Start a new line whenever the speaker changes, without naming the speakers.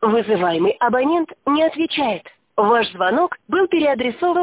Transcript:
Вызываемый абонент не отвечает. Ваш звонок был переадресован.